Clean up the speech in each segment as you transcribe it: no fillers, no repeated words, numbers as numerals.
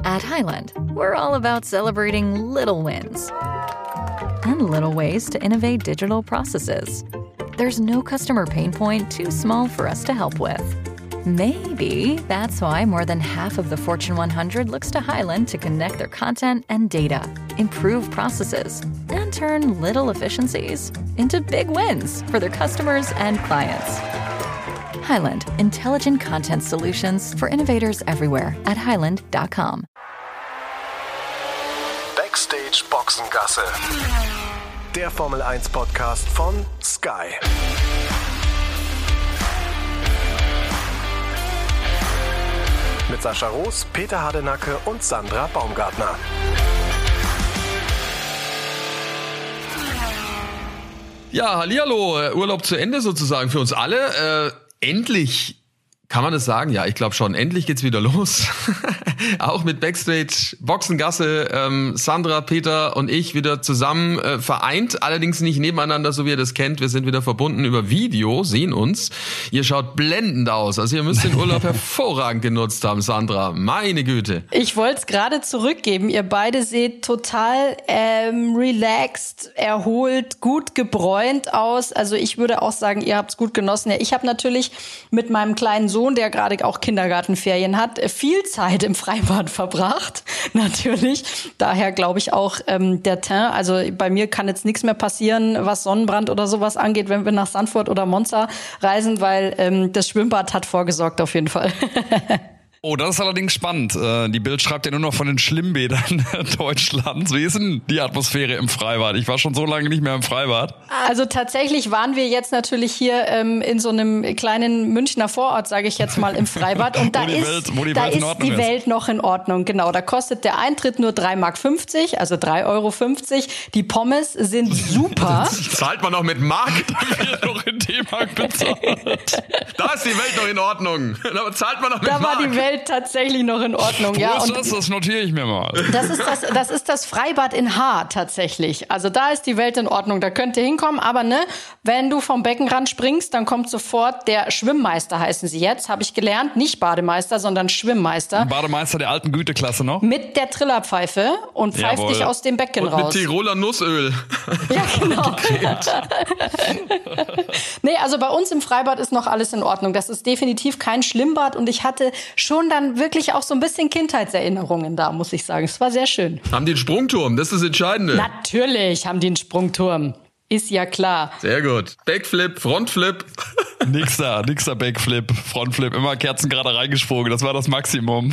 At Highland, we're all about celebrating little wins and little ways to innovate digital processes. There's no customer pain point too small for us to help with. Maybe that's why more than half of the Fortune 100 looks to Highland to connect their content and data, improve processes, and turn little efficiencies into big wins for their customers and clients. Highland, intelligent content solutions for innovators everywhere at highland.com. Backstage Boxengasse. Der Formel 1 Podcast von Sky. Mit Sascha Roos, Peter Hardenacke und Sandra Baumgartner. Ja, hallihallo, Urlaub zu Ende sozusagen für uns alle. Endlich, kann man das sagen? Ja, ich glaube schon. Endlich geht's wieder los. Auch mit Backstage Boxengasse. Sandra, Peter und ich wieder zusammen vereint. Allerdings nicht nebeneinander, so wie ihr das kennt. Wir sind wieder verbunden über Video, sehen uns. Ihr schaut blendend aus. Also ihr müsst den Urlaub hervorragend genutzt haben, Sandra. Meine Güte. Ich wollte es gerade zurückgeben. Ihr beide seht total relaxed, erholt, gut gebräunt aus. Also ich würde auch sagen, ihr habt's gut genossen. Ja, ich habe natürlich mit meinem kleinen Sohn, der gerade auch Kindergartenferien hat, viel Zeit im Freibad verbracht, natürlich. Daher glaube ich auch der Teint. Also bei mir kann jetzt nichts mehr passieren, was Sonnenbrand oder sowas angeht, wenn wir nach Sandford oder Monza reisen, weil das Schwimmbad hat vorgesorgt auf jeden Fall. Oh, das ist allerdings spannend. Die Bild schreibt ja nur noch von den Schlimmbädern Deutschlands. Wie ist denn die Atmosphäre im Freibad? Ich war schon so lange nicht mehr im Freibad. Also tatsächlich waren wir jetzt natürlich hier in so einem kleinen Münchner Vorort, sage ich jetzt mal, im Freibad. Und da ist die Welt noch in Ordnung. Genau, da kostet der Eintritt nur 3,50 Mark, also 3,50 Euro. Die Pommes sind super. Zahlt man noch mit Mark? Da wird noch in D-Mark bezahlt. Da ist die Welt noch in Ordnung. Da zahlt man noch mit Mark. Da war die Welt tatsächlich noch in Ordnung. Wo ist das? Das notiere ich mir mal. Das ist das Freibad in Haar tatsächlich. Also da ist die Welt in Ordnung. Da könnt ihr hinkommen. Aber wenn du vom Beckenrand springst, dann kommt sofort der Schwimmmeister, heißen sie jetzt. Habe ich gelernt. Nicht Bademeister, sondern Schwimmmeister. Bademeister der alten Güteklasse noch? Mit der Trillerpfeife und pfeift dich aus dem Becken raus. Mit Tiroler Nussöl. Ja, genau. Nee, also bei uns im Freibad ist noch alles in Ordnung. Das ist definitiv kein Schwimmbad und ich hatte schon dann wirklich auch so ein bisschen Kindheitserinnerungen da, muss ich sagen. Es war sehr schön. Haben die einen Sprungturm? Das ist das Entscheidende. Natürlich haben die einen Sprungturm. Ist ja klar. Sehr gut. Backflip, Frontflip. Nix da Backflip, Frontflip, immer kerzengerade reingesprungen, das war das Maximum.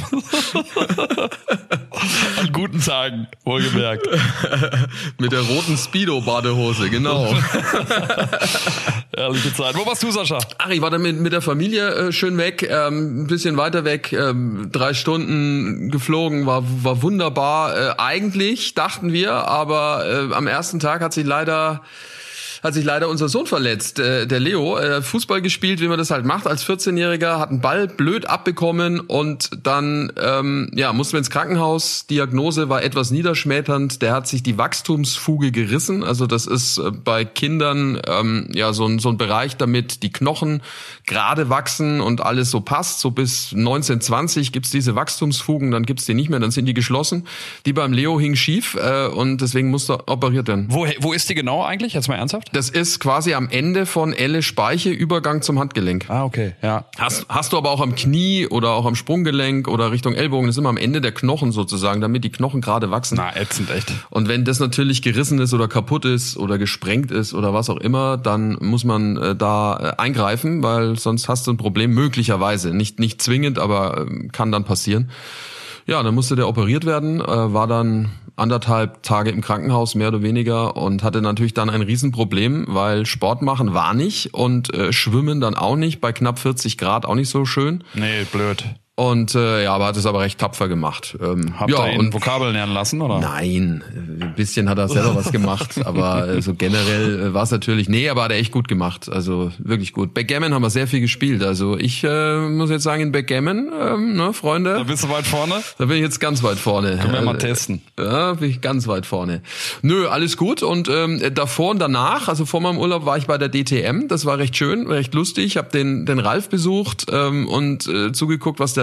An guten Tagen, wohlgemerkt. Mit der roten Speedo-Badehose, genau. Ehrliche Zeit. Wo warst du, Sascha? Ach, ich war dann mit der Familie schön weg, ein bisschen weiter weg, 3 Stunden geflogen, war wunderbar. Eigentlich dachten wir, aber am ersten Tag hat sich leider unser Sohn verletzt, der Leo, Fußball gespielt, wie man das halt macht als 14-Jähriger, hat einen Ball blöd abbekommen und dann mussten wir ins Krankenhaus. Diagnose war etwas niederschmetternd, der hat sich die Wachstumsfuge gerissen, also das ist bei Kindern so ein Bereich, damit die Knochen gerade wachsen und alles so passt, so bis 19, 20 gibt's diese Wachstumsfugen, dann gibt's die nicht mehr, dann sind die geschlossen. Die beim Leo hing schief und deswegen musste operiert werden. Wo ist die genau eigentlich, jetzt mal ernsthaft? Das ist quasi am Ende von Elle Speiche, Übergang zum Handgelenk. Ah, okay, ja. Hast du aber auch am Knie oder auch am Sprunggelenk oder Richtung Ellbogen, das ist immer am Ende der Knochen sozusagen, damit die Knochen gerade wachsen. Na, ätzend, echt. Und wenn das natürlich gerissen ist oder kaputt ist oder gesprengt ist oder was auch immer, dann muss man da eingreifen, weil sonst hast du ein Problem, möglicherweise. Nicht zwingend, aber kann dann passieren. Ja, dann musste der operiert werden, war dann 1,5 Tage im Krankenhaus, mehr oder weniger, und hatte natürlich dann ein Riesenproblem, weil Sport machen war nicht und Schwimmen dann auch nicht, bei knapp 40 Grad auch nicht so schön. Nee, blöd. Und aber hat es aber recht tapfer gemacht. Habt ihr ihn Vokabeln lernen lassen, oder? Nein, ein bisschen hat er selber was gemacht, aber so generell war es natürlich, aber hat er echt gut gemacht, also wirklich gut. Backgammon haben wir sehr viel gespielt, also ich muss jetzt sagen, in Backgammon, Freunde. Da bist du weit vorne? Da bin ich jetzt ganz weit vorne. Können wir mal testen. Ja, bin ich ganz weit vorne. Alles gut, und davor und danach, also vor meinem Urlaub war ich bei der DTM, das war recht schön, recht lustig, ich habe den Ralf besucht und zugeguckt, was der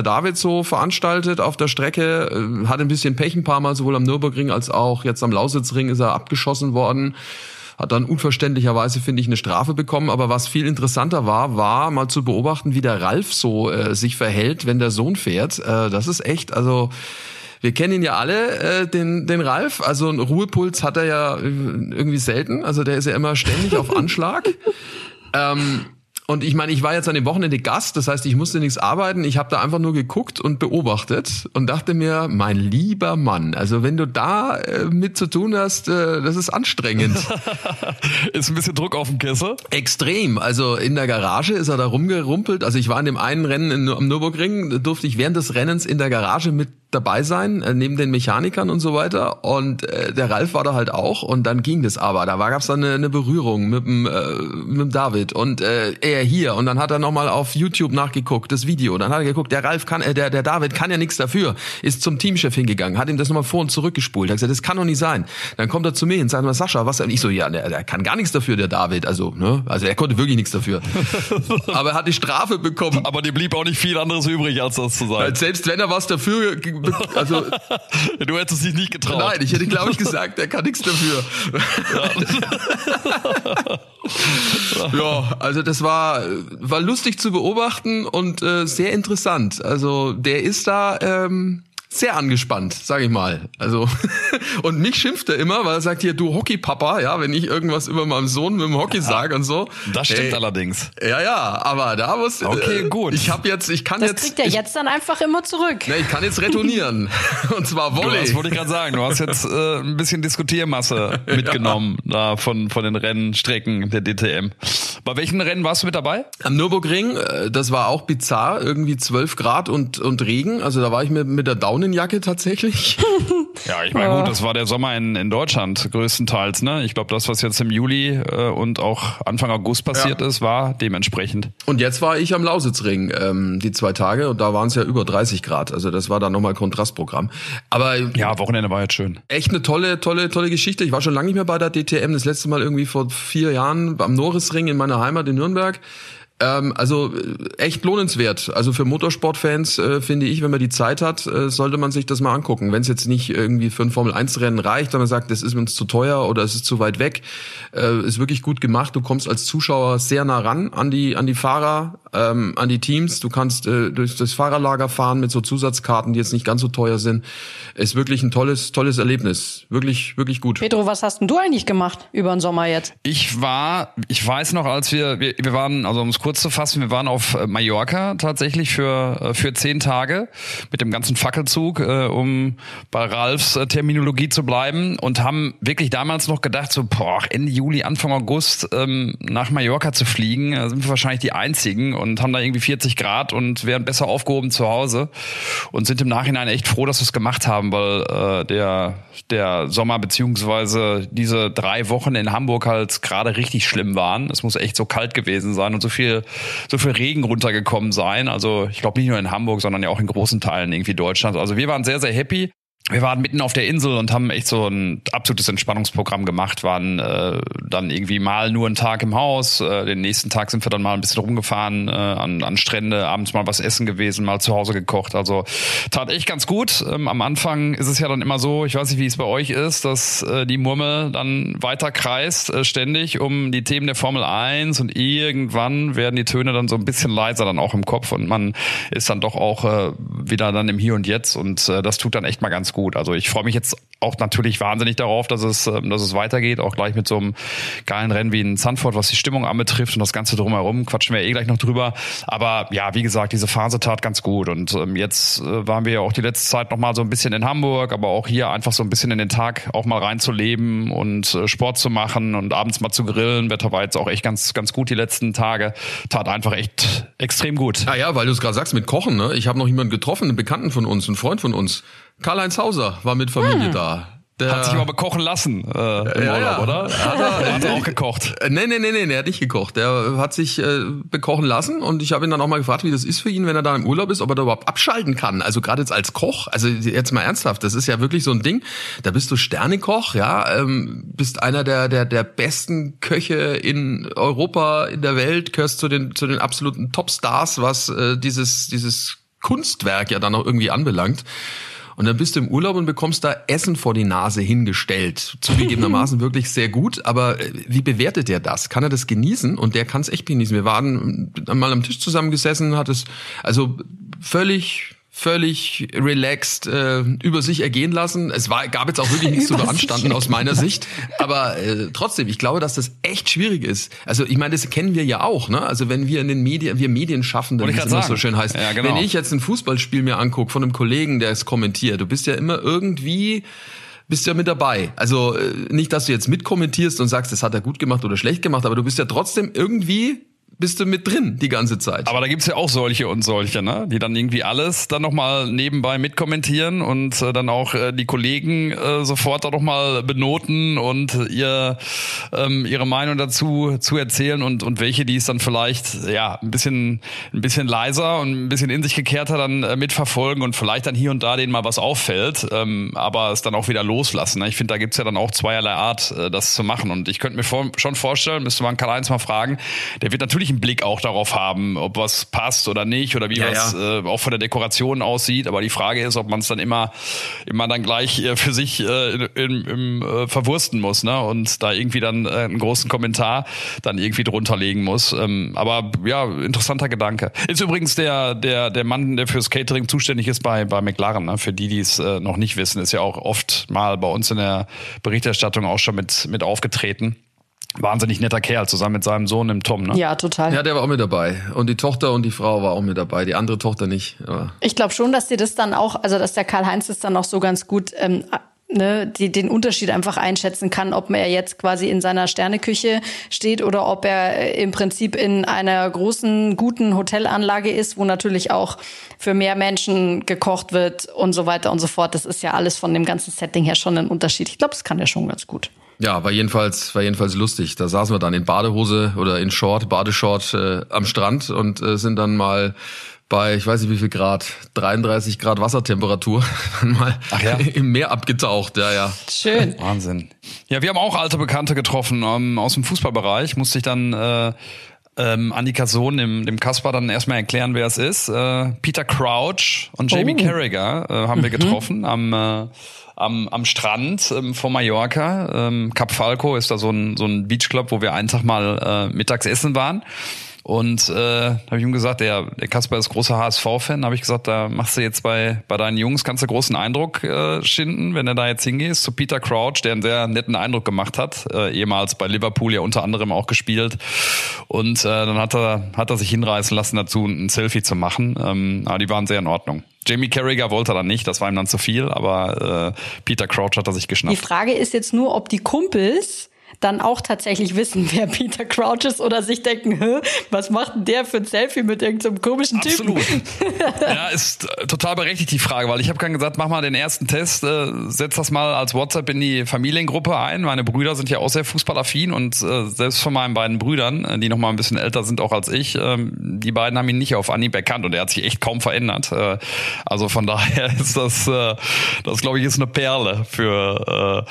David so veranstaltet auf der Strecke. Hatte ein bisschen Pech ein paar Mal, sowohl am Nürburgring als auch jetzt am Lausitzring ist er abgeschossen worden. Hat dann unverständlicherweise, finde ich, eine Strafe bekommen. Aber was viel interessanter war mal zu beobachten, wie der Ralf so sich verhält, wenn der Sohn fährt. Das ist echt, also wir kennen ihn ja alle, den Ralf. Also einen Ruhepuls hat er ja irgendwie selten. Also der ist ja immer ständig auf Anschlag. Und ich meine, ich war jetzt an dem Wochenende Gast, das heißt, ich musste nichts arbeiten. Ich habe da einfach nur geguckt und beobachtet und dachte mir, mein lieber Mann, also wenn du da mit zu tun hast, das ist anstrengend. Ist ein bisschen Druck auf dem Kessel? Extrem. Also in der Garage ist er da rumgerumpelt. Also ich war in dem einen Rennen am Nürburgring, durfte ich während des Rennens in der Garage mit dabei sein, neben den Mechanikern und so weiter. Und der Ralf war da halt auch. Und dann ging das aber. Da gab's dann eine Berührung mit dem David und er hier. Und dann hat er nochmal auf YouTube nachgeguckt, das Video. Dann hat er geguckt, der Ralf kann, der David kann ja nichts dafür. Ist zum Teamchef hingegangen, hat ihm das nochmal vor und zurückgespult. Hat gesagt, das kann doch nicht sein. Dann kommt er zu mir und sagt, Sascha, was? Und ich so, ja, der kann gar nichts dafür, der David. Also er konnte wirklich nichts dafür. Aber er hat die Strafe bekommen. Aber dir blieb auch nicht viel anderes übrig, als das zu sein. Weil selbst wenn er was dafür, also du hättest dich nicht getraut. Nein, ich hätte, glaube ich, gesagt, der kann nichts dafür. Ja, also das war lustig zu beobachten und sehr interessant. Also der ist da sehr angespannt, sage ich mal. Also und mich schimpft er immer, weil er sagt hier, du Hockeypapa, ja, wenn ich irgendwas über meinen Sohn mit dem Hockey sage und so. Das stimmt allerdings. Ja, aber da muss okay, gut. Das kriegt er jetzt dann einfach immer zurück. Ne, ich kann jetzt retournieren und zwar Volley. Das wollte ich gerade sagen. Du hast jetzt ein bisschen Diskutiermasse mitgenommen da von den Rennstrecken der DTM. Bei welchen Rennen warst du mit dabei? Am Nürburgring, das war auch bizarr, irgendwie 12 Grad und Regen. Also da war ich mit der Daunenjacke tatsächlich. Ja, ich meine, gut, das war der Sommer in Deutschland größtenteils, ne? Ich glaube, das, was jetzt im Juli und auch Anfang August passiert ist, war dementsprechend. Und jetzt war ich am Lausitzring die 2 Tage und da waren es ja über 30 Grad. Also das war dann nochmal Kontrastprogramm. Aber ja, Wochenende war jetzt schön. Echt eine tolle Geschichte. Ich war schon lange nicht mehr bei der DTM. Das letzte Mal irgendwie vor 4 Jahren am Norrisring in meiner Heimat in Nürnberg. Also echt lohnenswert. Also für Motorsportfans finde ich, wenn man die Zeit hat, sollte man sich das mal angucken. Wenn es jetzt nicht irgendwie für ein Formel-1-Rennen reicht, wenn man sagt, das ist uns zu teuer oder es ist zu weit weg, ist wirklich gut gemacht. Du kommst als Zuschauer sehr nah ran an die Fahrer, an die Teams. Du kannst durch das Fahrerlager fahren mit so Zusatzkarten, die jetzt nicht ganz so teuer sind. Ist wirklich ein tolles Erlebnis. Wirklich, wirklich gut. Pedro, was hast denn du eigentlich gemacht über den Sommer jetzt? Ich weiß noch, als wir waren, also um es kurz zu fassen, wir waren auf Mallorca tatsächlich für 10 Tage mit dem ganzen Fackelzug, um bei Ralfs Terminologie zu bleiben und haben wirklich damals noch gedacht, so Ende Juli, Anfang August nach Mallorca zu fliegen, da sind wir wahrscheinlich die Einzigen und haben da irgendwie 40 Grad und wären besser aufgehoben zu Hause und sind im Nachhinein echt froh, dass wir es gemacht haben, weil der Sommer beziehungsweise diese 3 Wochen in Hamburg halt gerade richtig schlimm waren. Es muss echt so kalt gewesen sein und so viel Regen runtergekommen sein. Also ich glaube nicht nur in Hamburg, sondern ja auch in großen Teilen irgendwie Deutschlands. Also wir waren sehr, sehr happy. Wir waren mitten auf der Insel und haben echt so ein absolutes Entspannungsprogramm gemacht, waren dann irgendwie mal nur einen Tag im Haus, den nächsten Tag sind wir dann mal ein bisschen rumgefahren an Strände, abends mal was essen gewesen, mal zu Hause gekocht, also tat echt ganz gut. Am Anfang ist es ja dann immer so, ich weiß nicht, wie es bei euch ist, dass die Murmel dann weiter kreist ständig um die Themen der Formel 1 und irgendwann werden die Töne dann so ein bisschen leiser dann auch im Kopf und man ist dann doch auch wieder dann im Hier und Jetzt und das tut dann echt mal ganz gut. Also ich freue mich jetzt auch natürlich wahnsinnig darauf, dass es weitergeht, auch gleich mit so einem geilen Rennen wie in Zandvoort, was die Stimmung anbetrifft und das Ganze drumherum, quatschen wir gleich noch drüber. Aber ja, wie gesagt, diese Phase tat ganz gut und jetzt waren wir ja auch die letzte Zeit noch mal so ein bisschen in Hamburg, aber auch hier einfach so ein bisschen in den Tag auch mal reinzuleben und Sport zu machen und abends mal zu grillen. Wetter war jetzt auch echt ganz, ganz gut die letzten Tage. Tat einfach echt extrem gut. Ah ja, weil du es gerade sagst mit Kochen, ne? Ich habe noch jemanden getroffen, einen Bekannten von uns, einen Freund von uns. Karl-Heinz Hauser war mit Familie da. Der hat sich aber bekochen lassen im Urlaub, oder? Hat er auch gekocht? Nee, er hat nicht gekocht. Der hat sich bekochen lassen und ich habe ihn dann auch mal gefragt, wie das ist für ihn, wenn er da im Urlaub ist, ob er da überhaupt abschalten kann. Also gerade jetzt als Koch, also jetzt mal ernsthaft, das ist ja wirklich so ein Ding. Da bist du Sternekoch, ja, bist einer der besten Köche in Europa, in der Welt, gehörst zu den absoluten Topstars, was dieses Kunstwerk ja dann auch irgendwie anbelangt. Und dann bist du im Urlaub und bekommst da Essen vor die Nase hingestellt. Zugegebenermaßen wirklich sehr gut. Aber wie bewertet der das? Kann er das genießen? Und der kann es echt genießen. Wir waren mal am Tisch zusammengesessen, hat es also völlig relaxed über sich ergehen lassen. Gab jetzt auch wirklich nichts zu beanstanden aus meiner Sicht. Aber trotzdem, ich glaube, dass das echt schwierig ist. Also ich meine, das kennen wir ja auch, ne? Also wenn wir in den Medienschaffenden, wie es immer so schön heißt, ja, genau. Wenn ich jetzt ein Fußballspiel mir angucke von einem Kollegen, der es kommentiert, du bist ja immer irgendwie mit dabei. Also nicht, dass du jetzt mitkommentierst und sagst, das hat er gut gemacht oder schlecht gemacht, aber du bist ja trotzdem irgendwie bist du mit drin die ganze Zeit. Aber da gibt's ja auch solche und solche, ne? Die dann irgendwie alles dann nochmal nebenbei mitkommentieren und dann auch die Kollegen sofort da nochmal benoten und ihre Meinung dazu zu erzählen und welche, die es dann vielleicht ja ein bisschen leiser und ein bisschen in sich gekehrter dann mitverfolgen und vielleicht dann hier und da denen mal was auffällt, aber es dann auch wieder loslassen. Ne? Ich finde, da gibt's ja dann auch zweierlei Art, das zu machen. Und ich könnte mir schon vorstellen, müsste man Karl-Heinz mal fragen, der wird natürlich einen Blick auch darauf haben, ob was passt oder nicht oder wie was auch von der Dekoration aussieht. Aber die Frage ist, ob man es dann immer dann gleich für sich verwursten muss, ne? Und da irgendwie dann einen großen Kommentar dann irgendwie drunter legen muss. Aber ja, interessanter Gedanke. Ist übrigens der Mann, der fürs Catering zuständig ist bei McLaren, ne? Für die es noch nicht wissen, ist ja auch oft mal bei uns in der Berichterstattung auch schon mit aufgetreten. Wahnsinnig netter Kerl, zusammen mit seinem Sohn, dem Tom, ne? Ja, total. Ja, der war auch mit dabei. Und die Tochter und die Frau war auch mit dabei. Die andere Tochter nicht. Aber ich glaube schon, dass dir das dann auch, also dass der Karl-Heinz das dann auch so ganz gut den Unterschied einfach einschätzen kann, ob er jetzt quasi in seiner Sterneküche steht oder ob er im Prinzip in einer großen, guten Hotelanlage ist, wo natürlich auch für mehr Menschen gekocht wird und so weiter und so fort. Das ist ja alles von dem ganzen Setting her schon ein Unterschied. Ich glaube, das kann er schon ganz gut. Ja, war jedenfalls lustig. Da saßen wir dann in Badehose oder in Badeshort am Strand und sind dann mal bei, ich weiß nicht wie viel Grad, 33 Grad Wassertemperatur, dann mal im Meer abgetaucht. Ja. Schön. Wahnsinn. Ja, wir haben auch alte Bekannte getroffen aus dem Fußballbereich. Musste ich dann Annika Sohn, dem Kaspar, dann erstmal erklären, wer es ist. Peter Crouch und Jamie Carragher haben wir getroffen am Strand von Mallorca. Cap Falco ist da so ein Beachclub, wo wir einen Tag mal mittags essen waren. Und habe ich ihm gesagt, der Kasper ist großer HSV-Fan, habe ich gesagt, da machst du jetzt bei deinen Jungs, kannst du großen Eindruck schinden, wenn du da jetzt hingehst, zu Peter Crouch, der einen sehr netten Eindruck gemacht hat, ehemals bei Liverpool ja unter anderem auch gespielt. Und dann hat er sich hinreißen lassen dazu, ein Selfie zu machen. Aber die waren sehr in Ordnung. Jamie Carragher wollte er dann nicht, das war ihm dann zu viel, aber Peter Crouch hat er sich geschnappt. Die Frage ist jetzt nur, ob die Kumpels dann auch tatsächlich wissen, wer Peter Crouch ist oder sich denken, was macht denn der für ein Selfie mit irgendeinem komischen Typen? Absolut. Ja, ist total berechtigt die Frage, weil ich habe gesagt, mach mal den ersten Test, setz das mal als WhatsApp in die Familiengruppe ein. Meine Brüder sind ja auch sehr fußballaffin und selbst von meinen beiden Brüdern, die noch mal ein bisschen älter sind auch als ich, die beiden haben ihn nicht auf Anhieb erkannt und er hat sich echt kaum verändert. Also von daher ist das glaube ich, ist eine Perle für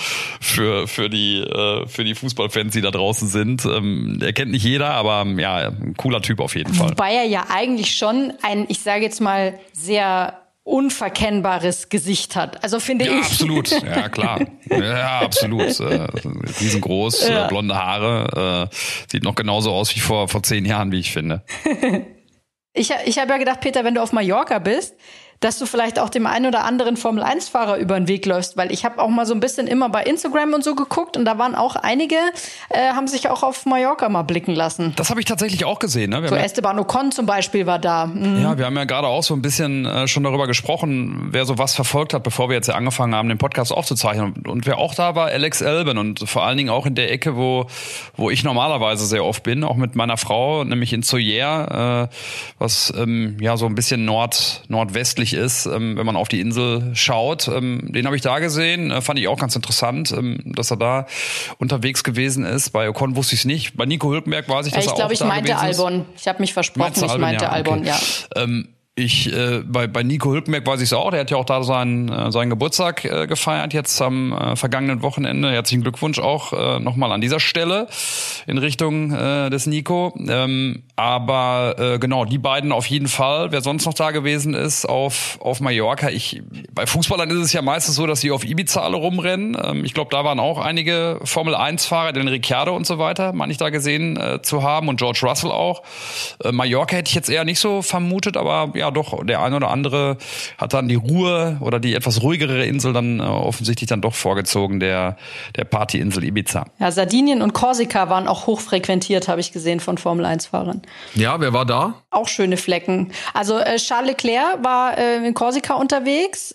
die Fußballfans, die da draußen sind. Er kennt nicht jeder, aber ja, ein cooler Typ auf jeden Fall. Wobei er ja eigentlich schon ein, ich sage jetzt mal, sehr unverkennbares Gesicht hat. Also finde ich. Absolut. Ja, klar. Ja, absolut. Riesengroß, blonde Haare. Sieht noch genauso aus wie vor 10 Jahren, wie ich finde. Ich habe ja gedacht, Peter, wenn du auf Mallorca bist, dass du vielleicht auch dem einen oder anderen Formel-1-Fahrer über den Weg läufst, weil ich habe auch mal so ein bisschen immer bei Instagram und so geguckt und da waren auch einige, haben sich auch auf Mallorca mal blicken lassen. Das habe ich tatsächlich auch gesehen. Ne? So Esteban Ocon zum Beispiel war da. Mhm. Ja, wir haben ja gerade auch so ein bisschen schon darüber gesprochen, wer sowas verfolgt hat, bevor wir jetzt ja angefangen haben, den Podcast aufzuzeichnen. Und wer auch da war, Alex Albon und vor allen Dingen auch in der Ecke, wo ich normalerweise sehr oft bin, auch mit meiner Frau, nämlich in Soller, was so ein bisschen nordwestlich ist, wenn man auf die Insel schaut. Den habe ich da gesehen, fand ich auch ganz interessant, dass er da unterwegs gewesen ist. Bei Ocon wusste ich es nicht. Bei Nico Hülkenberg weiß ich, dass er auch da gewesen ist. Ich glaube, ich meinte Albon. Ich habe mich versprochen, ich meinte Albon, ja. Bei Nico Hülkenberg weiß ich es auch, der hat ja auch da seinen Geburtstag gefeiert jetzt am vergangenen Wochenende. Herzlichen Glückwunsch auch nochmal an dieser Stelle in Richtung des Nico. Aber genau, die beiden auf jeden Fall. Wer sonst noch da gewesen ist auf Mallorca. Bei Fußballern ist es ja meistens so, dass sie auf Ibiza alle rumrennen. Ich glaube, da waren auch einige Formel-1-Fahrer, den Ricciardo und so weiter, meine ich da gesehen zu haben, und George Russell auch. Mallorca hätte ich jetzt eher nicht so vermutet, aber ja doch, der eine oder andere hat dann die Ruhe oder die etwas ruhigere Insel dann offensichtlich dann doch vorgezogen, der Partyinsel Ibiza. Ja, Sardinien und Korsika waren auch hochfrequentiert, habe ich gesehen, von Formel-1-Fahrern. Ja, wer war da? Auch schöne Flecken. Also Charles Leclerc war in Korsika unterwegs.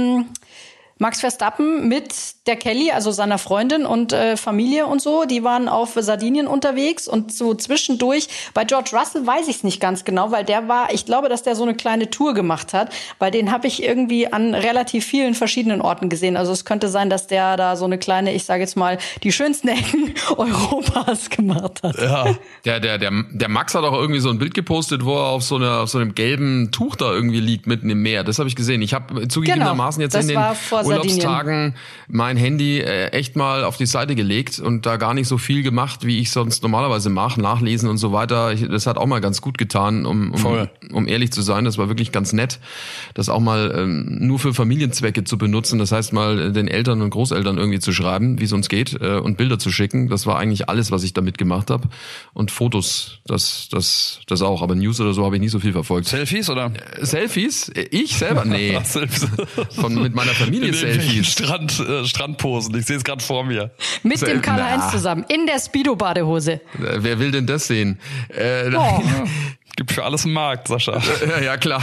Max Verstappen mit der Kelly, also seiner Freundin und Familie und so, die waren auf Sardinien unterwegs, und so zwischendurch, bei George Russell weiß ich es nicht ganz genau, weil ich glaube, dass der so eine kleine Tour gemacht hat, weil den habe ich irgendwie an relativ vielen verschiedenen Orten gesehen. Also es könnte sein, dass der da so eine kleine, ich sage jetzt mal, die schönsten Ecken Europas gemacht hat. Ja. Der Max hat auch irgendwie so ein Bild gepostet, wo er auf so einem gelben Tuch da irgendwie liegt mitten im Meer. Das habe ich gesehen. Ich habe zugegebenermaßen jetzt in den Urlaubstagen mein Handy echt mal auf die Seite gelegt und da gar nicht so viel gemacht, wie ich sonst normalerweise mache, nachlesen und so weiter. Das hat auch mal ganz gut getan, um ehrlich zu sein. Das war wirklich ganz nett, das auch mal nur für Familienzwecke zu benutzen. Das heißt, mal den Eltern und Großeltern irgendwie zu schreiben, wie es uns geht, und Bilder zu schicken. Das war eigentlich alles, was ich damit gemacht habe. Und Fotos, das auch. Aber News oder so habe ich nicht so viel verfolgt. Selfies, oder? Selfies? Ich selber? Nee. Mit meiner Familie Selfies. Strandposen, ich sehe es gerade vor mir. Mit dem Karl-Heinz zusammen, in der Speedo-Badehose. Wer will denn das sehen? Gibt für alles einen Markt, Sascha. Ja, klar.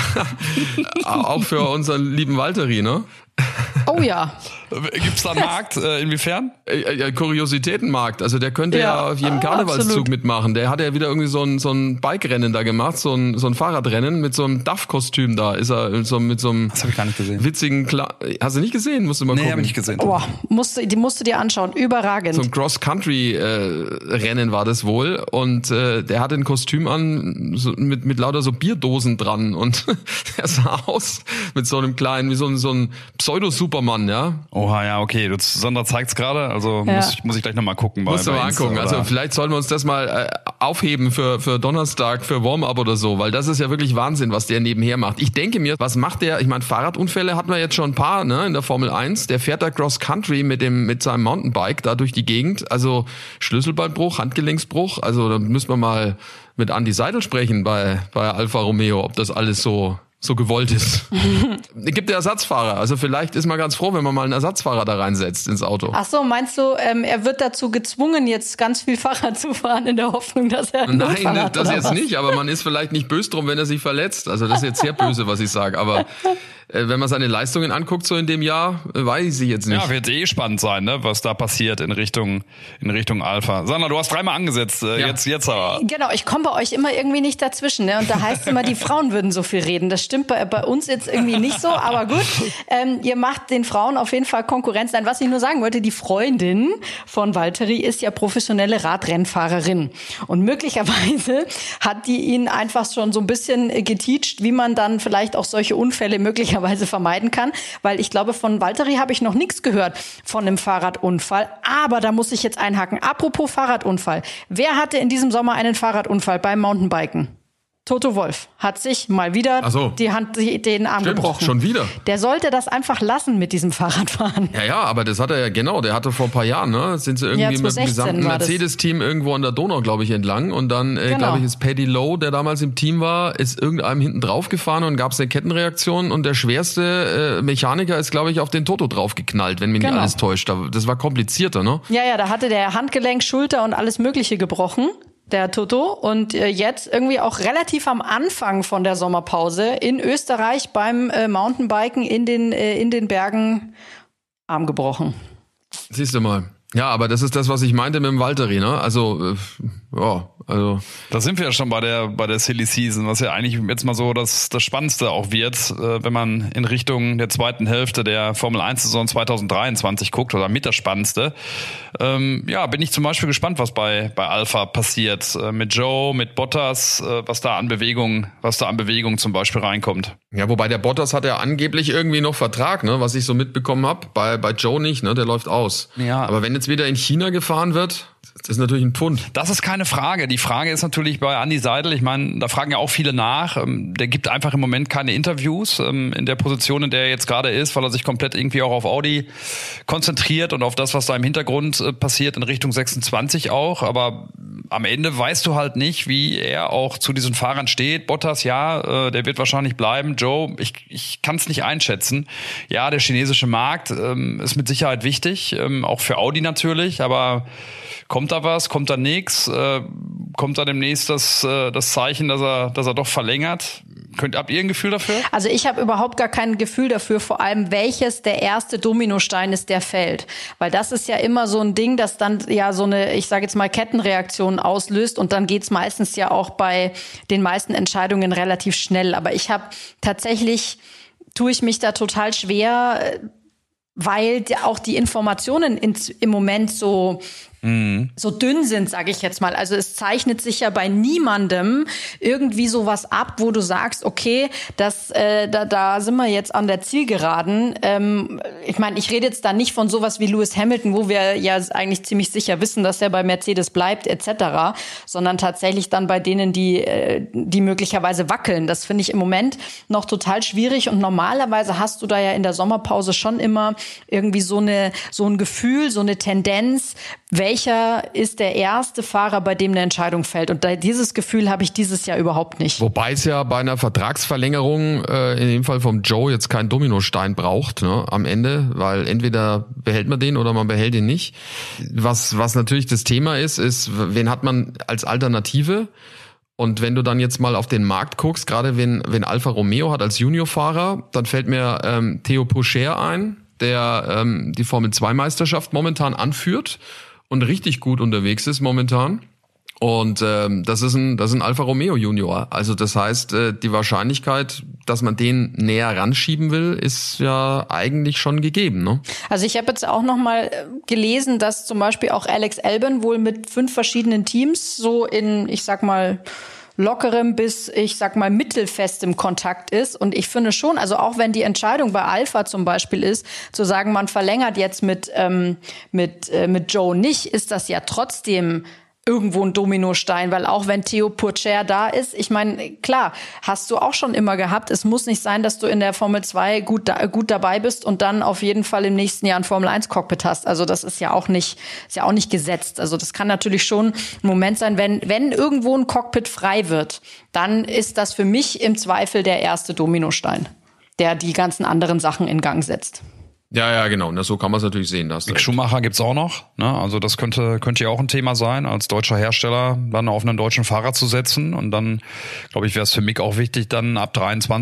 Auch für unseren lieben Valtteri, ne? Oh ja. Gibt's da einen Markt? Inwiefern? Kuriositätenmarkt. Also der könnte ja auf jedem Karnevalszug absolut mitmachen. Der hat ja wieder irgendwie so ein Bike-Rennen da gemacht, so ein Fahrradrennen mit so einem Duff-Kostüm da. Ist er mit so einem das hab ich gar nicht gesehen. Witzigen Hast du nicht gesehen? Musst du mal gucken. Nee, hab ich nicht gesehen. Oh, musst du dir anschauen. Überragend. So ein Cross-Country-Rennen war das wohl. Und der hatte ein Kostüm an mit lauter so Bierdosen dran. Und er sah aus mit so einem kleinen, wie so ein Pseudo-Superman, ja. Oha, ja, okay. Sandra zeigt's gerade, also muss ich gleich nochmal gucken. Musst du mal angucken. Also vielleicht sollten wir uns das mal aufheben für Donnerstag, für Warm-up oder so, weil das ist ja wirklich Wahnsinn, was der nebenher macht. Ich denke mir, was macht der? Ich meine, Fahrradunfälle hatten wir jetzt schon ein paar, ne, in der Formel 1. Der fährt da Cross-Country mit seinem Mountainbike da durch die Gegend. Also Schlüsselbeinbruch, Handgelenksbruch. Also da müssen wir mal mit Andi Seidel sprechen bei Alfa Romeo, ob das alles so gewollt ist. Gibt ja Ersatzfahrer. Also vielleicht ist man ganz froh, wenn man mal einen Ersatzfahrer da reinsetzt ins Auto. Ach so, meinst du, er wird dazu gezwungen, jetzt ganz viel Fahrrad zu fahren in der Hoffnung, dass er ein Unfall hat, das oder jetzt was? nicht, aber man ist vielleicht nicht böse drum, wenn er sich verletzt. Also das ist jetzt sehr böse, was ich sage. Aber wenn man seine Leistungen anguckt, so in dem Jahr, weiß ich jetzt nicht. Ja, wird spannend sein, ne, was da passiert in Richtung Alpha. Sandra, du hast dreimal angesetzt, jetzt aber. Genau, ich komme bei euch immer irgendwie nicht dazwischen, ne? Und da heißt es immer, die Frauen würden so viel reden. Das stimmt bei uns jetzt irgendwie nicht so, aber gut. Ihr macht den Frauen auf jeden Fall Konkurrenz. Nein, was ich nur sagen wollte, die Freundin von Valtteri ist ja professionelle Radrennfahrerin. Und möglicherweise hat die ihn einfach schon so ein bisschen geteacht, wie man dann vielleicht auch solche Unfälle möglicherweise vermeiden kann, weil ich glaube, von Valtteri habe ich noch nichts gehört von einem Fahrradunfall, aber da muss ich jetzt einhaken. Apropos Fahrradunfall. Wer hatte in diesem Sommer einen Fahrradunfall beim Mountainbiken? Toto Wolff hat sich mal wieder den Arm gebrochen. Schon wieder. Der sollte das einfach lassen mit diesem Fahrradfahren. Ja, aber das hat er ja, genau, der hatte vor ein paar Jahren, ne, sind sie irgendwie mit dem gesamten Mercedes-Team irgendwo an der Donau, glaube ich, entlang, und dann, glaube ich, ist Paddy Lowe, der damals im Team war, ist irgendeinem hinten drauf gefahren und gab es eine Kettenreaktion, und der schwerste Mechaniker ist, glaube ich, auf den Toto draufgeknallt, wenn mich nicht alles täuscht. Das war komplizierter, ne? Ja, da hatte der Handgelenk, Schulter und alles Mögliche gebrochen, der Toto, und jetzt irgendwie auch relativ am Anfang von der Sommerpause in Österreich beim Mountainbiken in den Bergen Arm gebrochen. Siehst du mal. Ja, aber das ist das, was ich meinte mit dem Valtteri, ne? Also, Also da sind wir ja schon bei der Silly Season, was ja eigentlich jetzt mal so das Spannendste auch wird, wenn man in Richtung der zweiten Hälfte der Formel 1 Saison 2023 guckt, oder mit das Spannendste. Bin ich zum Beispiel gespannt, was bei Alpha passiert, mit Joe, mit Bottas, was da an Bewegung zum Beispiel reinkommt. Ja, wobei der Bottas hat ja angeblich irgendwie noch Vertrag, ne, was ich so mitbekommen habe. Bei Joe nicht, ne, der läuft aus. Ja. Aber wenn jetzt wieder in China gefahren wird, das ist natürlich ein Pfund. Das ist keine Frage. Die Frage ist natürlich bei Andi Seidel, ich meine, da fragen ja auch viele nach. Der gibt einfach im Moment keine Interviews in der Position, in der er jetzt gerade ist, weil er sich komplett irgendwie auch auf Audi konzentriert und auf das, was da im Hintergrund passiert in Richtung 26 auch. Aber am Ende weißt du halt nicht, wie er auch zu diesen Fahrern steht. Bottas, ja, der wird wahrscheinlich bleiben. Joe, ich kann es nicht einschätzen. Ja, der chinesische Markt ist mit Sicherheit wichtig, auch für Audi natürlich, aber kommt da was, kommt da nichts, kommt da demnächst das Zeichen, dass er doch verlängert? Habt ihr ein Gefühl dafür? Also ich habe überhaupt gar kein Gefühl dafür, vor allem welches der erste Dominostein ist, der fällt. Weil das ist ja immer so ein Ding, das dann ja so eine, ich sage jetzt mal, Kettenreaktion auslöst und dann geht's meistens ja auch bei den meisten Entscheidungen relativ schnell. Aber tue ich mich da total schwer, weil auch die Informationen im Moment so dünn sind, sage ich jetzt mal. Also es zeichnet sich ja bei niemandem irgendwie sowas ab, wo du sagst, okay, da sind wir jetzt an der Zielgeraden. Ich meine, ich rede jetzt da nicht von sowas wie Lewis Hamilton, wo wir ja eigentlich ziemlich sicher wissen, dass er bei Mercedes bleibt etc., sondern tatsächlich dann bei denen, die möglicherweise wackeln. Das finde ich im Moment noch total schwierig und normalerweise hast du da ja in der Sommerpause schon immer irgendwie so ein Gefühl, so eine Tendenz, welcher ist der erste Fahrer, bei dem eine Entscheidung fällt. Und dieses Gefühl habe ich dieses Jahr überhaupt nicht. Wobei es ja bei einer Vertragsverlängerung in dem Fall vom Joe jetzt keinen Dominostein braucht, ne, am Ende, weil entweder behält man den oder man behält ihn nicht. Was natürlich das Thema ist, wen hat man als Alternative? Und wenn du dann jetzt mal auf den Markt guckst, gerade wenn Alfa Romeo hat als Juniorfahrer, dann fällt mir Theo Pourchaire ein, der die Formel-2-Meisterschaft momentan anführt und richtig gut unterwegs ist momentan. Und das ist ein Alfa Romeo Junior. Also das heißt, die Wahrscheinlichkeit, dass man den näher ranschieben will, ist ja eigentlich schon gegeben, ne? Also ich habe jetzt auch noch mal gelesen, dass zum Beispiel auch Alex Albon wohl mit 5 verschiedenen Teams so in, ich sag mal, lockerem bis, ich sag mal, mittelfestem Kontakt ist. Und ich finde schon, also auch wenn die Entscheidung bei Alpha zum Beispiel ist, zu sagen, man verlängert jetzt mit Joe nicht, ist das ja trotzdem irgendwo ein Dominostein, weil auch wenn Theo Pourchaire da ist, ich meine, klar, hast du auch schon immer gehabt, es muss nicht sein, dass du in der Formel 2 gut dabei bist und dann auf jeden Fall im nächsten Jahr ein Formel 1 Cockpit hast. Also das ist ja auch nicht gesetzt. Also das kann natürlich schon ein Moment sein, wenn irgendwo ein Cockpit frei wird, dann ist das für mich im Zweifel der erste Dominostein, der die ganzen anderen Sachen in Gang setzt. Ja, genau. So kann man es natürlich sehen. Mick Schumacher gibt's auch noch. Ne? Also das könnte ja auch ein Thema sein, als deutscher Hersteller dann auf einen deutschen Fahrer zu setzen. Und dann, glaube ich, wäre es für Mick auch wichtig, dann ab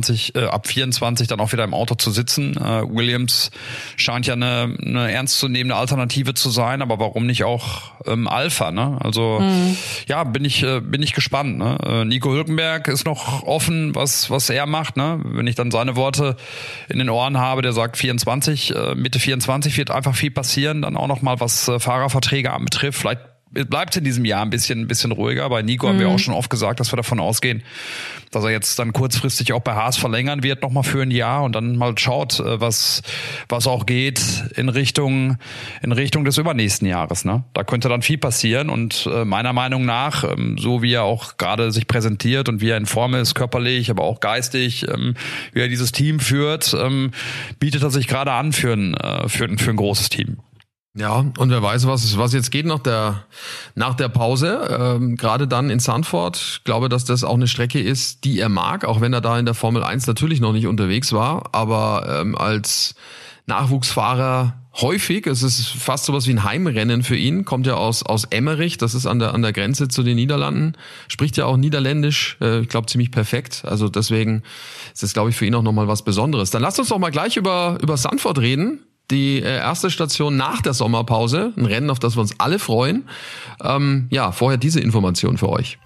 24 dann auch wieder im Auto zu sitzen. Williams scheint ja eine ernstzunehmende Alternative zu sein, aber warum nicht auch Alpha? Ne? Also ja, bin ich gespannt. Ne? Nico Hülkenberg ist noch offen, was er macht. Ne? Wenn ich dann seine Worte in den Ohren habe, der sagt 24. Mitte 24 wird einfach viel passieren, dann auch noch mal was Fahrerverträge anbetrifft. Vielleicht bleibt es in diesem Jahr ein bisschen ruhiger. Bei Nico haben wir auch schon oft gesagt, dass wir davon ausgehen, dass er jetzt dann kurzfristig auch bei Haas verlängern wird, noch mal für ein Jahr und dann mal schaut, was auch geht in Richtung des übernächsten Jahres. Ne? Da könnte dann viel passieren und meiner Meinung nach, so wie er auch gerade sich präsentiert und wie er in Form ist, körperlich, aber auch geistig, wie er dieses Team führt, bietet er sich gerade an für ein großes Team. Ja, und wer weiß, was jetzt geht nach der Pause, gerade dann in Zandvoort. Ich glaube, dass das auch eine Strecke ist, die er mag, auch wenn er da in der Formel 1 natürlich noch nicht unterwegs war, aber als Nachwuchsfahrer häufig, es ist fast sowas wie ein Heimrennen für ihn, kommt ja aus Emmerich, das ist an der Grenze zu den Niederlanden, spricht ja auch Niederländisch, ich glaube ziemlich perfekt, also deswegen ist das, glaube ich, für ihn auch nochmal was Besonderes. Dann lasst uns doch mal gleich über Zandvoort reden. Die erste Station nach der Sommerpause. Ein Rennen, auf das wir uns alle freuen. Vorher diese Information für euch.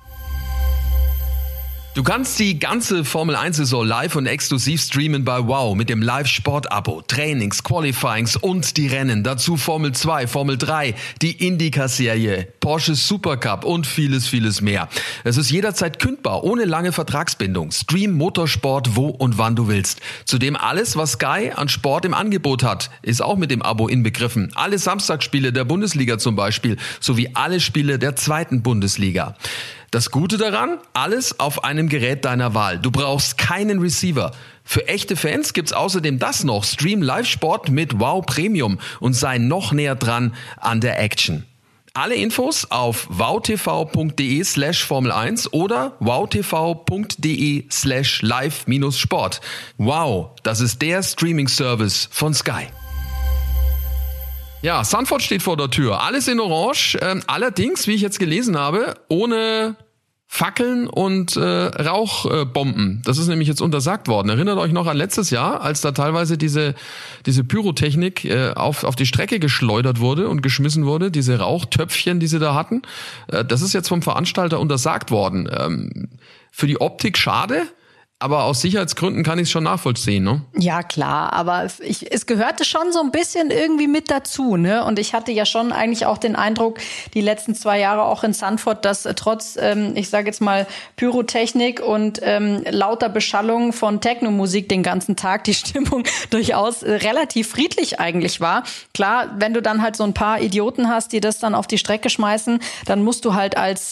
Du kannst die ganze Formel-1-Saison live und exklusiv streamen bei WOW mit dem Live-Sport-Abo. Trainings, Qualifyings und die Rennen. Dazu Formel 2, Formel 3, die IndyCar-Serie, Porsche Supercup und vieles, vieles mehr. Es ist jederzeit kündbar, ohne lange Vertragsbindung. Stream Motorsport, wo und wann du willst. Zudem alles, was Sky an Sport im Angebot hat, ist auch mit dem Abo inbegriffen. Alle Samstagsspiele der Bundesliga zum Beispiel, sowie alle Spiele der 2. Bundesliga. Das Gute daran, alles auf einem Gerät deiner Wahl. Du brauchst keinen Receiver. Für echte Fans gibt's außerdem das noch. Stream Live-Sport mit WOW Premium und sei noch näher dran an der Action. Alle Infos auf wowtv.de/Formel1 oder wowtv.de/live-sport. Wow, das ist der Streaming-Service von Sky. Ja, Zandvoort steht vor der Tür. Alles in Orange, allerdings, wie ich jetzt gelesen habe, ohne Fackeln und Rauchbomben. Das ist nämlich jetzt untersagt worden. Erinnert euch noch an letztes Jahr, als da teilweise diese Pyrotechnik auf die Strecke geschleudert wurde und geschmissen wurde, diese Rauchtöpfchen, die sie da hatten. Das ist jetzt vom Veranstalter untersagt worden. Für die Optik schade. Aber aus Sicherheitsgründen kann ich es schon nachvollziehen, ne? Ja, klar, aber es gehörte schon so ein bisschen irgendwie mit dazu, ne? Und ich hatte ja schon eigentlich auch den Eindruck, die letzten 2 Jahre auch in Zandvoort, dass trotz, ich sage jetzt mal, Pyrotechnik und lauter Beschallung von Techno-Musik den ganzen Tag die Stimmung durchaus relativ friedlich eigentlich war. Klar, wenn du dann halt so ein paar Idioten hast, die das dann auf die Strecke schmeißen, dann musst du halt als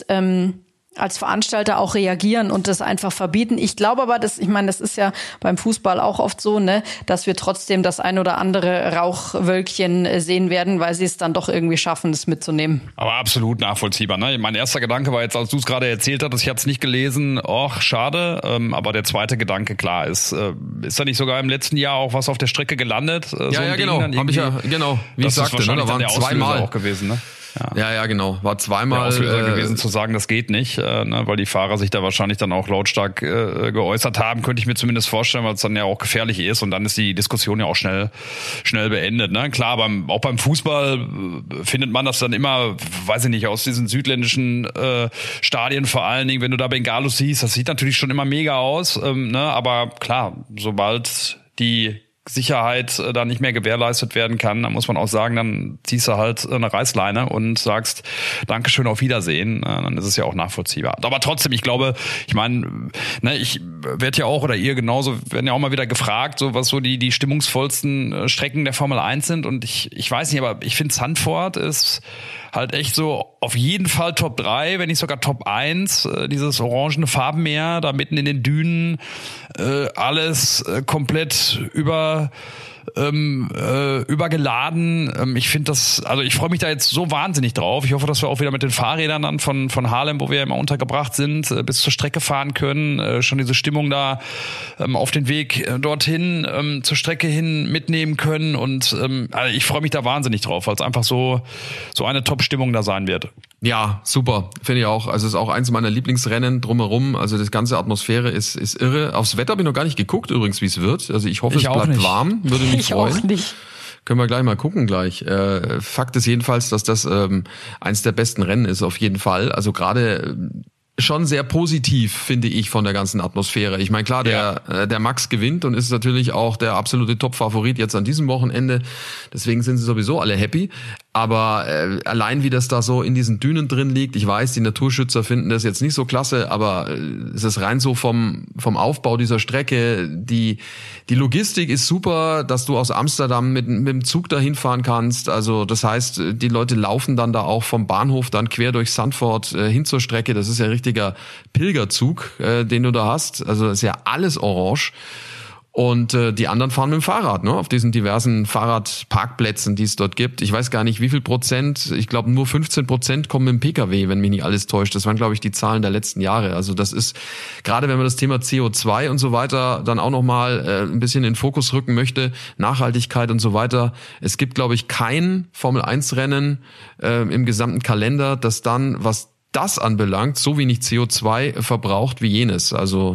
Veranstalter auch reagieren und das einfach verbieten. Ich glaube aber, das ist ja beim Fußball auch oft so, ne, dass wir trotzdem das ein oder andere Rauchwölkchen sehen werden, weil sie es dann doch irgendwie schaffen, das mitzunehmen. Aber absolut nachvollziehbar, ne? Mein erster Gedanke war jetzt, als du es gerade erzählt hattest, ich hatte es nicht gelesen, schade, aber der zweite Gedanke, klar, ist da nicht sogar im letzten Jahr auch was auf der Strecke gelandet? Genau, habe ich ja, genau, wie ich sagte, ne, da waren 2 Mal auch gewesen, ne? Ja, genau. War 2 Mal der Auslöser gewesen zu sagen, das geht nicht, weil die Fahrer sich da wahrscheinlich dann auch lautstark geäußert haben, könnte ich mir zumindest vorstellen, weil es dann ja auch gefährlich ist und dann ist die Diskussion ja auch schnell beendet. Ne? Klar, auch beim Fußball findet man das dann immer, weiß ich nicht, aus diesen südländischen Stadien vor allen Dingen, wenn du da Bengalos siehst, das sieht natürlich schon immer mega aus, ne? Aber klar, sobald die Sicherheit da nicht mehr gewährleistet werden kann, dann muss man auch sagen, dann ziehst du halt eine Reißleine und sagst Dankeschön, auf Wiedersehen, dann ist es ja auch nachvollziehbar. Aber trotzdem, ich glaube, ich meine, ne, ich werde ja auch, oder ihr genauso, werden ja auch mal wieder gefragt, so was so die stimmungsvollsten Strecken der Formel 1 sind und ich weiß nicht, aber ich finde Zandvoort ist halt echt so auf jeden Fall Top 3, wenn nicht sogar Top 1, dieses orangene Farbenmeer da mitten in den Dünen, alles komplett übergeladen. Ich finde das, also ich freue mich da jetzt so wahnsinnig drauf. Ich hoffe, dass wir auch wieder mit den Fahrrädern dann von Haarlem, wo wir immer untergebracht sind, bis zur Strecke fahren können. Schon diese Stimmung da auf den Weg dorthin, zur Strecke hin mitnehmen können. Und also ich freue mich da wahnsinnig drauf, weil es einfach so eine Top-Stimmung da sein wird. Ja, super, finde ich auch. Also es ist auch eins meiner Lieblingsrennen drumherum. Also das ganze Atmosphäre ist irre. Aufs Wetter habe ich noch gar nicht geguckt übrigens, wie es wird. Also ich hoffe, es bleibt warm. Würde mich freuen. Auch nicht. Können wir gleich mal gucken gleich. Fakt ist jedenfalls, dass das eins der besten Rennen ist, auf jeden Fall. Also gerade schon sehr positiv, finde ich, von der ganzen Atmosphäre. Ich meine, klar, der Max gewinnt und ist natürlich auch der absolute Top-Favorit jetzt an diesem Wochenende. Deswegen sind sie sowieso alle happy. Aber allein wie das da so in diesen Dünen drin liegt, ich weiß, die Naturschützer finden das jetzt nicht so klasse, aber es ist rein so vom Aufbau dieser Strecke. Die Logistik ist super, dass du aus Amsterdam mit dem Zug dahin fahren kannst. Also das heißt, die Leute laufen dann da auch vom Bahnhof dann quer durch Zandvoort hin zur Strecke. Das ist ja richtiger Pilgerzug, den du da hast. Also das ist ja alles orange. Und die anderen fahren mit dem Fahrrad, ne, auf diesen diversen Fahrradparkplätzen, die es dort gibt. Ich weiß gar nicht, wie viel Prozent, ich glaube nur 15% kommen mit dem Pkw, wenn mich nicht alles täuscht. Das waren, glaube ich, die Zahlen der letzten Jahre. Also das ist, gerade wenn man das Thema CO2 und so weiter dann auch nochmal ein bisschen in den Fokus rücken möchte, Nachhaltigkeit und so weiter. Es gibt, glaube ich, kein Formel-1-Rennen im gesamten Kalender, das dann, was das anbelangt, so wenig CO2 verbraucht wie jenes. Also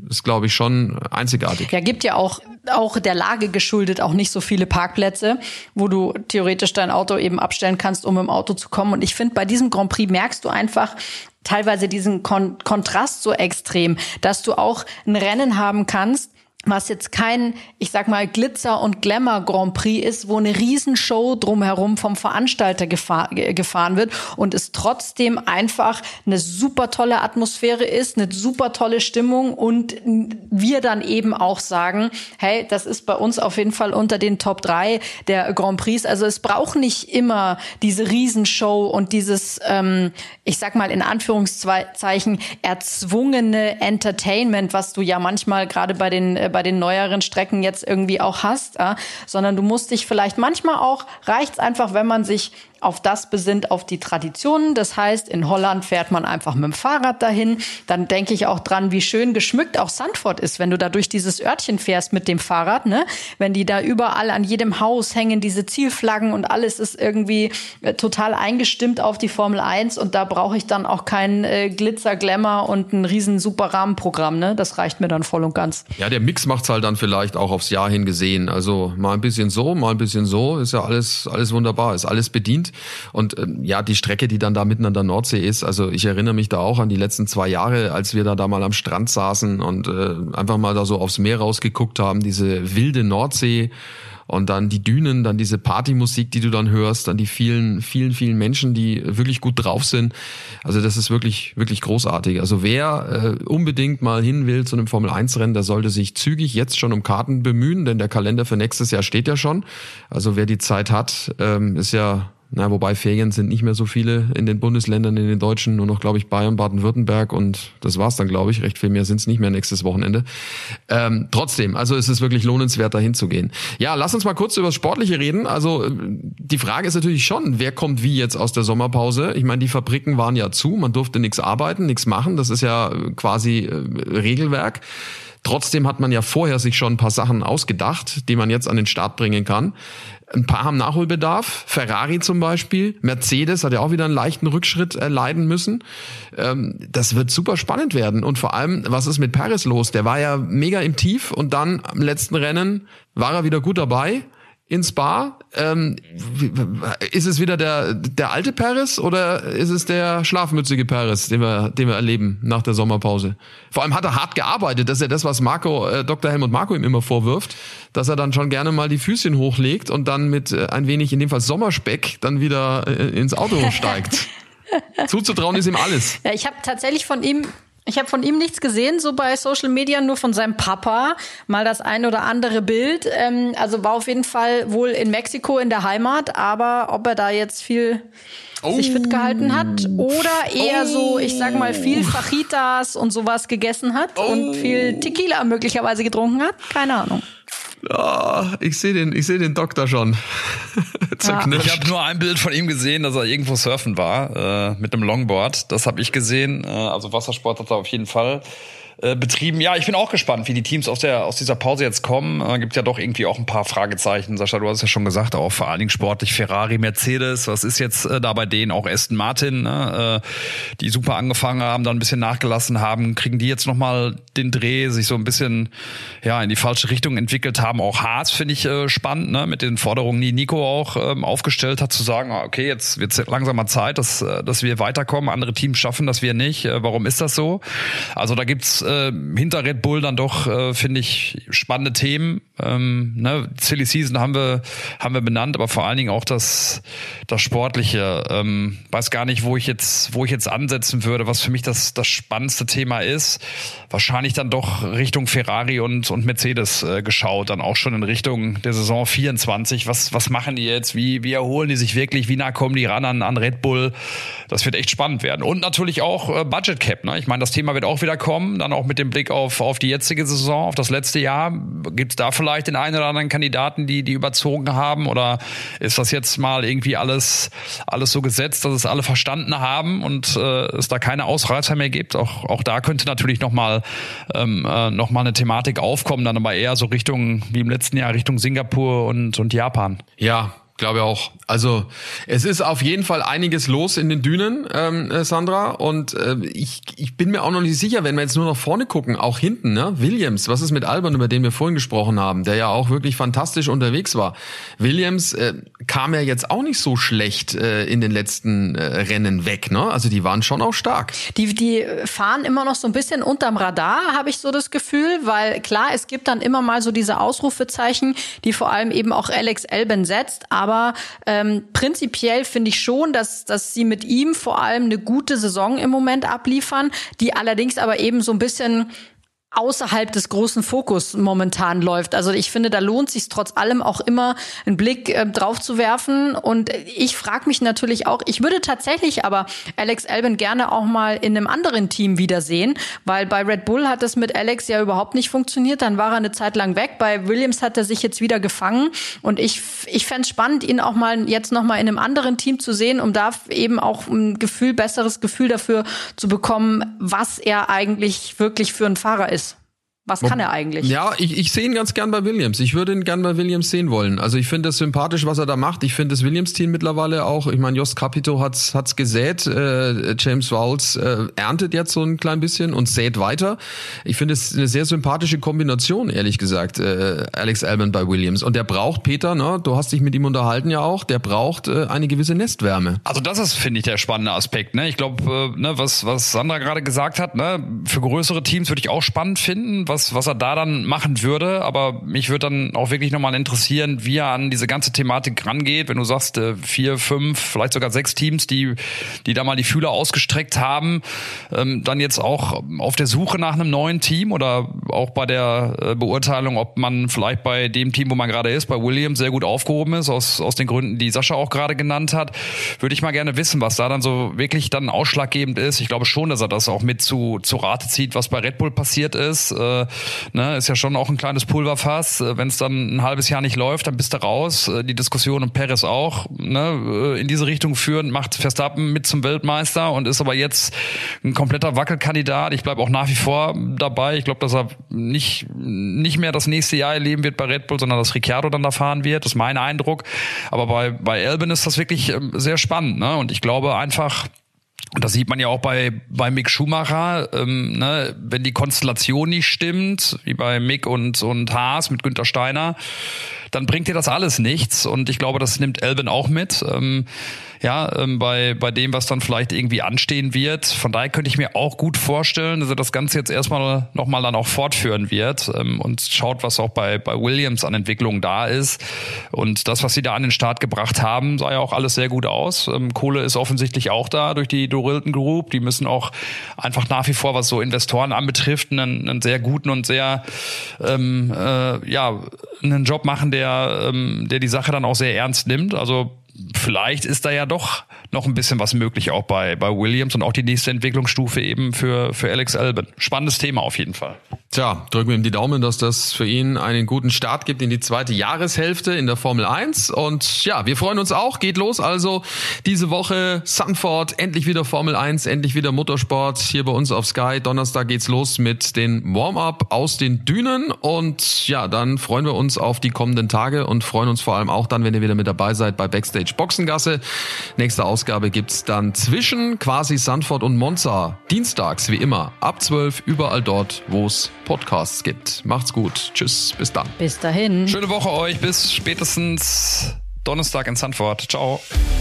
ist, glaube ich, schon einzigartig. Ja, gibt ja auch der Lage geschuldet auch nicht so viele Parkplätze, wo du theoretisch dein Auto eben abstellen kannst, um im Auto zu kommen. Und ich finde, bei diesem Grand Prix merkst du einfach teilweise diesen Kontrast so extrem, dass du auch ein Rennen haben kannst, was jetzt kein, ich sag mal, Glitzer- und Glamour-Grand Prix ist, wo eine Riesenshow drumherum vom Veranstalter gefahren wird und es trotzdem einfach eine super tolle Atmosphäre ist, eine super tolle Stimmung und wir dann eben auch sagen, hey, das ist bei uns auf jeden Fall unter den Top 3 der Grand Prix. Also es braucht nicht immer diese Riesenshow und dieses, ich sag mal in Anführungszeichen, erzwungene Entertainment, was du ja manchmal gerade bei den neueren Strecken jetzt irgendwie auch hast, sondern du musst dich vielleicht manchmal auch, reicht's einfach, wenn man sich auf das besinnt, auf die Traditionen. Das heißt, in Holland fährt man einfach mit dem Fahrrad dahin. Dann denke ich auch dran, wie schön geschmückt auch Zandvoort ist, wenn du da durch dieses Örtchen fährst mit dem Fahrrad, ne? Wenn die da überall an jedem Haus hängen, diese Zielflaggen und alles ist irgendwie total eingestimmt auf die Formel 1 und da brauche ich dann auch kein Glitzer, Glamour und ein riesen super Rahmenprogramm, ne? Das reicht mir dann voll und ganz. Ja, der Mix macht's halt dann vielleicht auch aufs Jahr hin gesehen. Also mal ein bisschen so, mal ein bisschen so, ist ja alles wunderbar, ist alles bedient. Und ja, die Strecke, die dann da mitten an der Nordsee ist, also ich erinnere mich da auch an die letzten 2 Jahre, als wir da mal am Strand saßen und einfach mal da so aufs Meer rausgeguckt haben, diese wilde Nordsee und dann die Dünen, dann diese Partymusik, die du dann hörst, dann die vielen Menschen, die wirklich gut drauf sind. Also das ist wirklich, wirklich großartig. Also wer unbedingt mal hin will zu einem Formel-1-Rennen, der sollte sich zügig jetzt schon um Karten bemühen, denn der Kalender für nächstes Jahr steht ja schon. Also wer die Zeit hat, ist ja... wobei Ferien sind nicht mehr so viele in den Bundesländern, in den Deutschen, nur noch, glaube ich, Bayern, Baden-Württemberg und das war's dann, glaube ich. Recht viel mehr sind es nicht mehr nächstes Wochenende. Trotzdem, also es ist wirklich lohnenswert, dahin zu gehen. Ja, lass uns mal kurz über das Sportliche reden. Also die Frage ist natürlich schon, wer kommt wie jetzt aus der Sommerpause? Ich meine, die Fabriken waren ja zu, man durfte nichts arbeiten, nichts machen. Das ist ja quasi Regelwerk. Trotzdem hat man ja vorher sich schon ein paar Sachen ausgedacht, die man jetzt an den Start bringen kann. Ein paar haben Nachholbedarf, Ferrari zum Beispiel, Mercedes hat ja auch wieder einen leichten Rückschritt erleiden müssen. Das wird super spannend werden und vor allem, was ist mit Perez los? Der war ja mega im Tief und dann am letzten Rennen war er wieder gut dabei in Spa. Ist es wieder der alte Perez oder ist es der schlafmützige Perez, den wir erleben nach der Sommerpause? Vor allem hat er hart gearbeitet. Das ist ja das, was Dr. Helmut Marko ihm immer vorwirft, dass er dann schon gerne mal die Füßchen hochlegt und dann mit ein wenig, in dem Fall Sommerspeck, dann wieder ins Auto steigt. Zuzutrauen ist ihm alles. Ja, ich habe tatsächlich von ihm nichts gesehen, so bei Social Media, nur von seinem Papa, mal das ein oder andere Bild. Also war auf jeden Fall wohl in Mexiko in der Heimat, aber ob er da jetzt viel sich fit gehalten hat oder eher so, ich sag mal, viel Fajitas und sowas gegessen hat und viel Tequila möglicherweise getrunken hat, keine Ahnung. Ja, ich sehe den Doktor schon. Ich habe nur ein Bild von ihm gesehen, dass er irgendwo surfen war mit einem Longboard. Das habe ich gesehen. Also Wassersport hat er auf jeden Fall betrieben. Ja, ich bin auch gespannt, wie die Teams aus dieser Pause jetzt kommen. Gibt ja doch irgendwie auch ein paar Fragezeichen. Sascha, du hast es ja schon gesagt, auch vor allen Dingen sportlich Ferrari, Mercedes. Was ist jetzt da bei denen? Auch Aston Martin, ne? Die super angefangen haben, dann ein bisschen nachgelassen haben. Kriegen die jetzt nochmal den Dreh, sich so ein bisschen in die falsche Richtung entwickelt haben? Auch Haas finde ich spannend, ne? Mit den Forderungen, die Nico auch aufgestellt hat, zu sagen, okay, jetzt wird es langsam mal Zeit, dass wir weiterkommen. Andere Teams schaffen das, wir nicht. Warum ist das so? Also da gibt's hinter Red Bull dann doch, finde ich, spannende Themen. Silly Season haben wir benannt, aber vor allen Dingen auch das Sportliche. Weiß gar nicht, wo ich jetzt ansetzen würde, was für mich das spannendste Thema ist. Wahrscheinlich dann doch Richtung Ferrari und Mercedes geschaut, dann auch schon in Richtung der Saison 24. Was machen die jetzt? Wie erholen die sich wirklich? Wie nah kommen die ran an Red Bull? Das wird echt spannend werden. Und natürlich auch Budget Cap. Ne? Ich meine, das Thema wird auch wieder kommen, dann auch mit dem Blick auf die jetzige Saison, auf das letzte Jahr. Gibt es da vielleicht den einen oder anderen Kandidaten, die überzogen haben? Oder ist das jetzt mal irgendwie alles so gesetzt, dass es alle verstanden haben und es da keine Ausreißer mehr gibt? Auch da könnte natürlich noch mal eine Thematik aufkommen, dann aber eher so Richtung, wie im letzten Jahr, Richtung Singapur und Japan. Ja, Glaube auch. Also es ist auf jeden Fall einiges los in den Dünen, Sandra. Und ich bin mir auch noch nicht sicher, wenn wir jetzt nur nach vorne gucken, auch hinten, ne? Williams, was ist mit Albon, über den wir vorhin gesprochen haben, der ja auch wirklich fantastisch unterwegs war. Williams kam ja jetzt auch nicht so schlecht in den letzten Rennen weg, ne? Also die waren schon auch stark. Die fahren immer noch so ein bisschen unterm Radar, habe ich so das Gefühl, weil klar, es gibt dann immer mal so diese Ausrufezeichen, die vor allem eben auch Alex Albon setzt. Aber prinzipiell finde ich schon, dass sie mit ihm vor allem eine gute Saison im Moment abliefern, die allerdings aber eben so ein bisschen außerhalb des großen Fokus momentan läuft. Also ich finde, da lohnt sich trotz allem auch immer einen Blick drauf zu werfen. Und ich frage mich natürlich auch, ich würde tatsächlich aber Alex Albon gerne auch mal in einem anderen Team wiedersehen, weil bei Red Bull hat das mit Alex ja überhaupt nicht funktioniert. Dann war er eine Zeit lang weg. Bei Williams hat er sich jetzt wieder gefangen. Und ich fände es spannend, ihn auch mal jetzt noch mal in einem anderen Team zu sehen, um da eben auch ein besseres Gefühl dafür zu bekommen, was er eigentlich wirklich für ein Fahrer ist. Was kann er eigentlich? Ja, ich sehe ihn ganz gern bei Williams. Ich würde ihn gern bei Williams sehen wollen. Also ich finde es sympathisch, was er da macht. Ich finde das Williams-Team mittlerweile auch, ich meine, Jost Capito hat's gesät. James Vowles erntet jetzt so ein klein bisschen und sät weiter. Ich finde es eine sehr sympathische Kombination, ehrlich gesagt, Alex Albon bei Williams. Und der braucht, Peter, ne, du hast dich mit ihm unterhalten ja auch, der braucht eine gewisse Nestwärme. Also das ist, finde ich, der spannende Aspekt. Ne? Ich glaube, was Sandra gerade gesagt hat, ne, für größere Teams würde ich auch spannend finden, was er da dann machen würde, aber mich würde dann auch wirklich nochmal interessieren, wie er an diese ganze Thematik rangeht, wenn du sagst, 4, 5, vielleicht sogar 6 Teams, die da mal die Fühler ausgestreckt haben, dann jetzt auch auf der Suche nach einem neuen Team oder auch bei der Beurteilung, ob man vielleicht bei dem Team, wo man gerade ist, bei Williams sehr gut aufgehoben ist, aus den Gründen, die Sascha auch gerade genannt hat, würde ich mal gerne wissen, was da dann so wirklich dann ausschlaggebend ist. Ich glaube schon, dass er das auch mit zu Rate zieht, was bei Red Bull passiert ist. Ist ja schon auch ein kleines Pulverfass. Wenn es dann ein halbes Jahr nicht läuft, dann bist du raus. Die Diskussion um Perez auch in diese Richtung führen, macht Verstappen mit zum Weltmeister und ist aber jetzt ein kompletter Wackelkandidat. Ich bleibe auch nach wie vor dabei. Ich glaube, dass er nicht mehr das nächste Jahr erleben wird bei Red Bull, sondern dass Ricciardo dann da fahren wird. Das ist mein Eindruck. Aber bei Albon ist das wirklich sehr spannend. Ne? Und ich glaube einfach, und das sieht man ja auch bei Mick Schumacher, wenn die Konstellation nicht stimmt, wie bei Mick und Haas mit Günther Steiner, dann bringt dir das alles nichts. Und ich glaube, das nimmt Albon auch mit. Bei dem, was dann vielleicht irgendwie anstehen wird. Von daher könnte ich mir auch gut vorstellen, dass er das Ganze jetzt erstmal nochmal dann auch fortführen wird und schaut, was auch bei Williams an Entwicklung da ist. Und das, was sie da an den Start gebracht haben, sah ja auch alles sehr gut aus. Kohle ist offensichtlich auch da durch die Dorilton Group. Die müssen auch einfach nach wie vor, was so Investoren anbetrifft, einen sehr guten und sehr einen Job machen, der die Sache dann auch sehr ernst nimmt. Also vielleicht ist da ja doch noch ein bisschen was möglich auch bei Williams und auch die nächste Entwicklungsstufe eben für Alex Albon. Spannendes Thema auf jeden Fall. Tja, drücken wir ihm die Daumen, dass das für ihn einen guten Start gibt in die zweite Jahreshälfte in der Formel 1. Und ja, wir freuen uns auch. Geht los also diese Woche Zandvoort, endlich wieder Formel 1, endlich wieder Motorsport hier bei uns auf Sky. Donnerstag geht's los mit den Warm-Up aus den Dünen. Und ja, dann freuen wir uns auf die kommenden Tage und freuen uns vor allem auch dann, wenn ihr wieder mit dabei seid bei Backstage Boxengasse. Nächste Ausgabe gibt's dann zwischen quasi Zandvoort und Monza. Dienstags, wie immer, ab 12 überall dort, wo es Podcasts gibt. Macht's gut. Tschüss, bis dann. Bis dahin. Schöne Woche euch. Bis spätestens Donnerstag in Zandvoort. Ciao.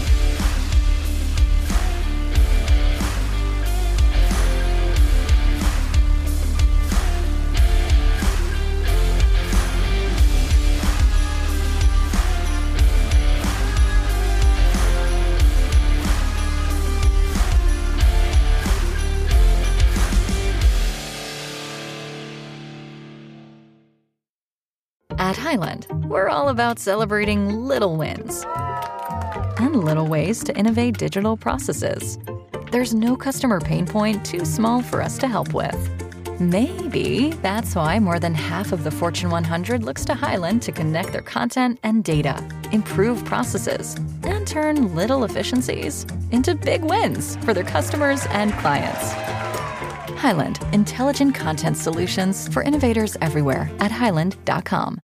At Highland, we're all about celebrating little wins and little ways to innovate digital processes. There's no customer pain point too small for us to help with. Maybe that's why more than half of the Fortune 100 looks to Highland to connect their content and data, improve processes, and turn little efficiencies into big wins for their customers and clients. Highland, intelligent content solutions for innovators everywhere at highland.com.